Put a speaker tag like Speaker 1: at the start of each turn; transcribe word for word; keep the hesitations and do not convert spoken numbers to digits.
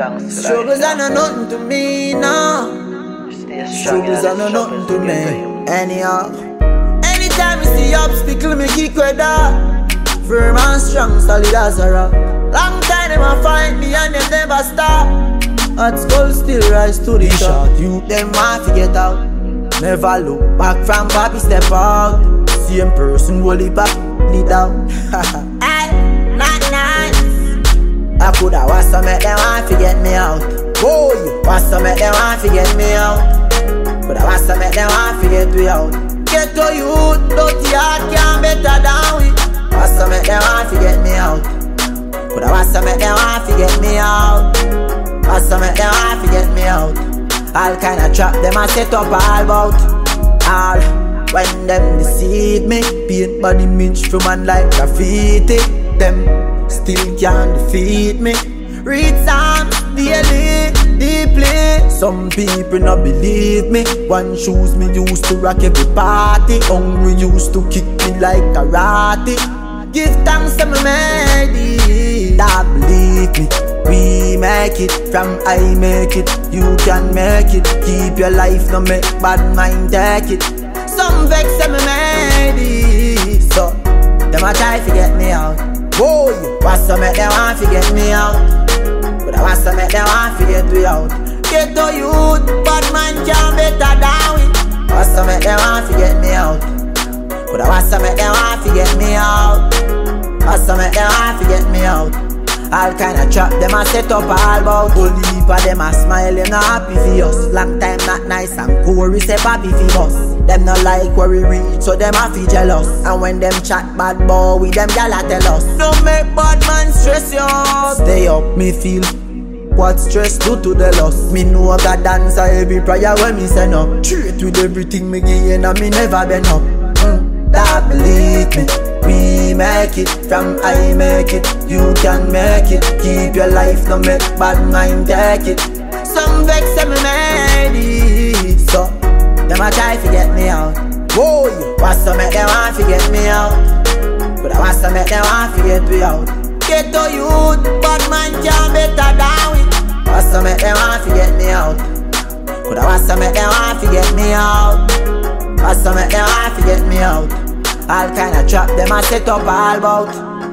Speaker 1: Struggles are no nothing to me now. Struggles are no nothing to me. Anyhow, anytime I see obstacle, me kick with that. Firm and strong, solid as a rock. Long time them a find me and them never stop. At skull still rise to the top. You them want to get out. Never look back from Bobby step out. Same person hold it back, lead out. Hey, not nice. I coulda was to make them want to get me out. Boy, was to make them want to get me out. Coulda was to make them want to get me out. Get to you, dirty heart can't better than we. Was to make them want to get me out. Coulda was to make them want to get me out. Was to make them want to get me out. All kind of trap them a set up all about. All when them deceive me, paint body image for man like graffiti. Them still can't defeat me. Read songs daily, deeply. Some people not believe me. One shoes me used to rock every party. Hungry used to kick me like karate. Give thanks to my made. That believe me. We make it, from I make it. You can make it. Keep your life, no make bad mind take it. Some vex me made it. So, them a try to get me out. Boy, what's to make them want to get me out? But what's to make them want to get me out? Get to youth, bad man can't better than we. What's to make them want to get me out? But what's to make them want to get me out? What's to make them want to get me out? All kind of trap them a set up all about. Whole heap of them a smile, them not happy for us. Long time not nice and poor, we say happy for us. Them not like where we reach, so them a feel jealous. And when them chat bad boy, with them y'all tell us. Don't make bad man stress you out. Stay up, me feel what stress do to the loss. Me know I got dancer every prayer when me send up. Treat with everything me gain and me never been up. mm, That believe me. We make it, from I make it. You can make it. Keep your life, no make bad mind take it. Some vex me made it. So, them a try to get me out. Boy, what's to make them want to get me out? But what's to make them want to get me out? Get to youth, bad man can't better than we. What's to make them want to get me out? But what's to make them want to get me out? What's to make them want to get me out? All kind of trap them a set up all about.